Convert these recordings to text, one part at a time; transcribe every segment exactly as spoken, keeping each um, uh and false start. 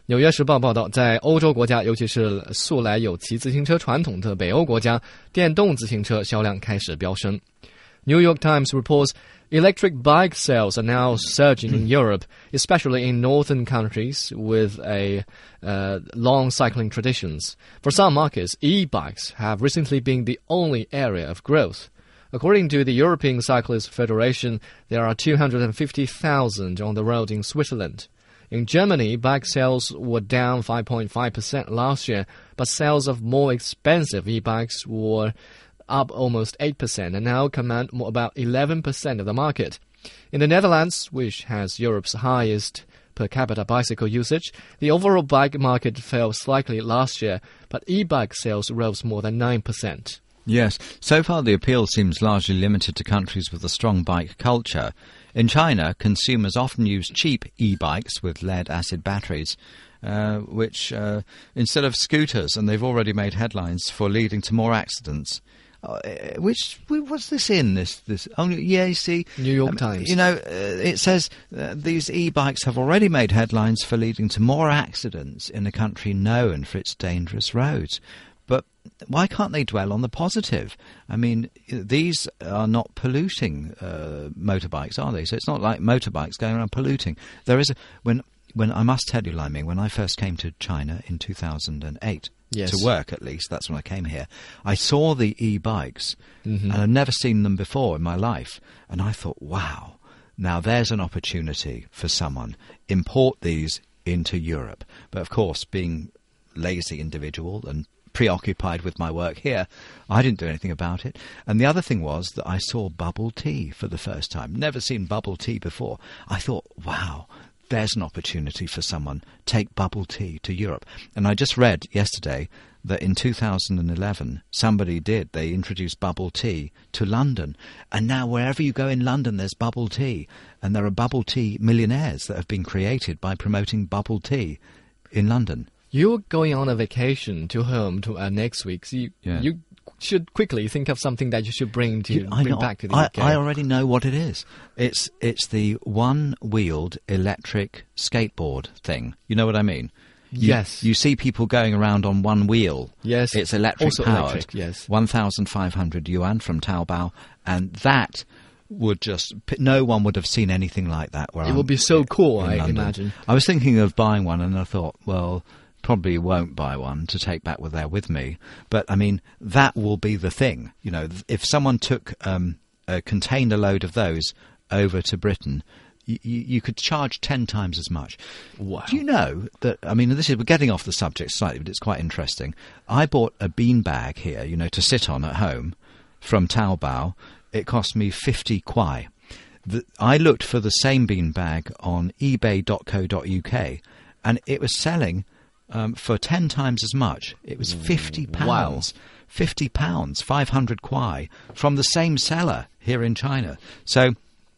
纽约时报报道，在欧洲国家，尤其是素来有骑自行车传统的北欧国家，电动自行车销量开始飙升。New York Times reports electric bike sales are now surging in Europe, especially in northern countries with a uh, long cycling traditions. For some markets, e-bikes have recently been the only area of growth. According to the European Cyclist Federation, there are two hundred fifty thousand on the road in Switzerland. In Germany, bike sales were down five point five percent last year, but sales of more expensive e-bikes were up almost eight percent and now command about eleven percent of the market. In the Netherlands, which has Europe's highest per capita bicycle usage, the overall bike market fell slightly last year, but e-bike sales rose more than nine percent. Yes, so far the appeal seems largely limited to countries with a strong bike culture. In China, consumers often use cheap e-bikes with lead-acid batteries, uh, which, uh, instead of scooters, and they've already made headlines for leading to more accidents. Uh, which, what's this in, this, this, oh, yeah, you see. New York um, Times. You know, uh, it says uh, these e-bikes have already made headlines for leading to more accidents in a country known for its dangerous roads. But why can't they dwell on the positive? I mean, these are not polluting uh, motorbikes, are they? So it's not like motorbikes going around polluting. There is a, when, when I must tell you, Liming, when I first came to China in two thousand eight, yes. to work at least, that's when I came here, I saw the e-bikes, mm-hmm. and I'd never seen them before in my life. And I thought, wow, now there's an opportunity for someone. Import these into Europe. But of course, being lazy individual and preoccupied with my work here, I didn't do anything about it. And the other thing was that I saw bubble tea for the first time. Never seen bubble tea before. I thought, wow, there's an opportunity for someone. Take bubble tea to Europe. And I just read yesterday that in two thousand eleven, somebody did. They introduced bubble tea to London. And now wherever you go in London, there's bubble tea. And there are bubble tea millionaires that have been created by promoting bubble tea in London. You're going on a vacation to home to uh, next week. So you, yeah. you should quickly think of something that you should bring to you, bring know, back to the I, U K. I already know what it is. It's it's the one-wheeled electric skateboard thing. You know what I mean? You, yes. You see people going around on one wheel. Yes. It's electric also powered. Electric, yes. one thousand five hundred yuan from Taobao, and that would just, no one would have seen anything like that. Where it I'm, would be so cool, I London. imagine. I was thinking of buying one, and I thought, well, probably won't buy one to take back with there with me. But, I mean, that will be the thing. You know, if someone took um, a container load of those over to Britain, you, you could charge ten times as much. Wow. Do you know that, I mean, this is, we're getting off the subject slightly, but it's quite interesting. I bought a bean bag here, you know, to sit on at home from Taobao. It cost me fifty kwai. The, I looked for the same bean bag on ebay dot co dot uk, and it was selling um, for ten times as much. It was fifty pounds. Wow. fifty pounds, five hundred kwai, from the same seller here in China. So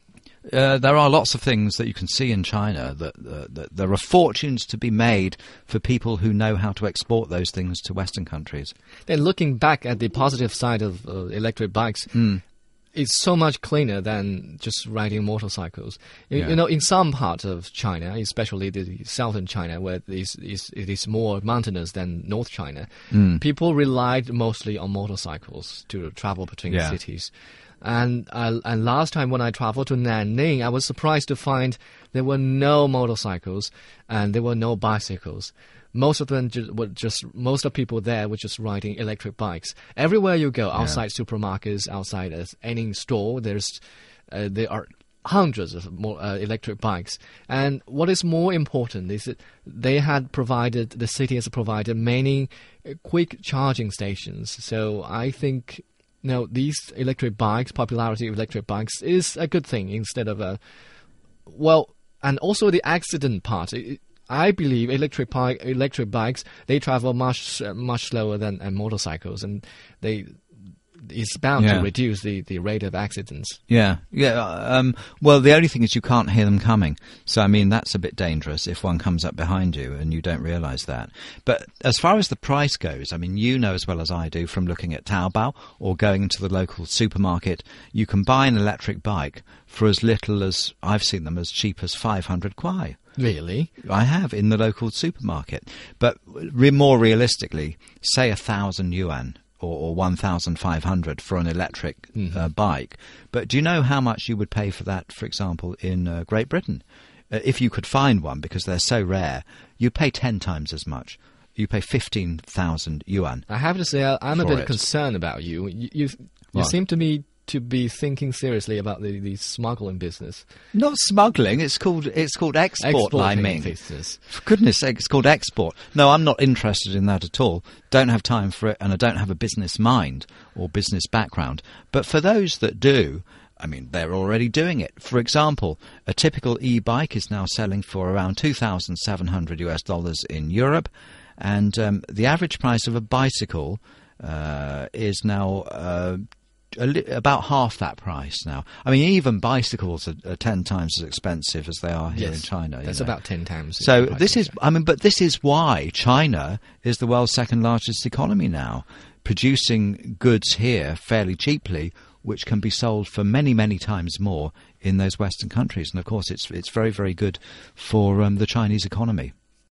uh, there are lots of things that you can see in China that, uh, that there are fortunes to be made for people who know how to export those things to Western countries. Then looking back at the positive side of uh, electric bikes, mm. it's so much cleaner than just riding motorcycles. You, Yeah. you know, in some parts of China, especially the southern China, where it is, is, it is more mountainous than North China, Mm. people relied mostly on motorcycles to travel between Yeah. cities. And uh, and last time when I traveled to Nanning, I was surprised to find there were no motorcycles and there were no bicycles. Most of them ju- were just, most of the people there were just riding electric bikes. Everywhere you go, outside supermarkets, outside uh, any store, there's uh, there are hundreds of more uh, electric bikes. And what is more important is that they had provided, the city has provided many uh, quick charging stations. So I think, you know, these electric bikes, popularity of electric bikes is a good thing instead of a, well, and also the accident part. It, I believe electric bike, electric bikes, they travel much uh, much slower than uh, motorcycles, and they it's bound Yeah. to reduce the, the rate of accidents. Yeah, yeah. Um, well, the only thing is you can't hear them coming. So, I mean, that's a bit dangerous if one comes up behind you and you don't realise that. But as far as the price goes, I mean, you know as well as I do from looking at Taobao or going into the local supermarket, you can buy an electric bike for as little as, I've seen them as cheap as five hundred kwai. Really? I have, in the local supermarket. But re- more realistically, say a thousand yuan or, or one thousand five hundred for an electric Mm-hmm. uh, bike. But do you know how much you would pay for that, for example, in uh, Great Britain? Uh, if you could find one, because they're so rare, you pay ten times as much. You pay fifteen thousand yuan. I have to say, I- I'm a For bit it. concerned about you. You, you, you What? seem to me to be thinking seriously about the, the smuggling business. Not smuggling. It's called it's called export, Exporting Liming. business. For goodness sake, it's called export. No, I'm not interested in that at all. Don't have time for it, and I don't have a business mind or business background. But for those that do, I mean, they're already doing it. For example, a typical e-bike is now selling for around two thousand seven hundred US dollars in Europe, and um, the average price of a bicycle uh, is now uh, a li- about half that price now. I mean, even bicycles are, are ten times as expensive as they are here Yes, in China. you that's know. about ten times. So the price this of is, that. I mean, but this is why China is the world's second largest economy now, producing goods here fairly cheaply, which can be sold for many, many times more in those Western countries. And of course, it's it's very, very good for um, the Chinese economy.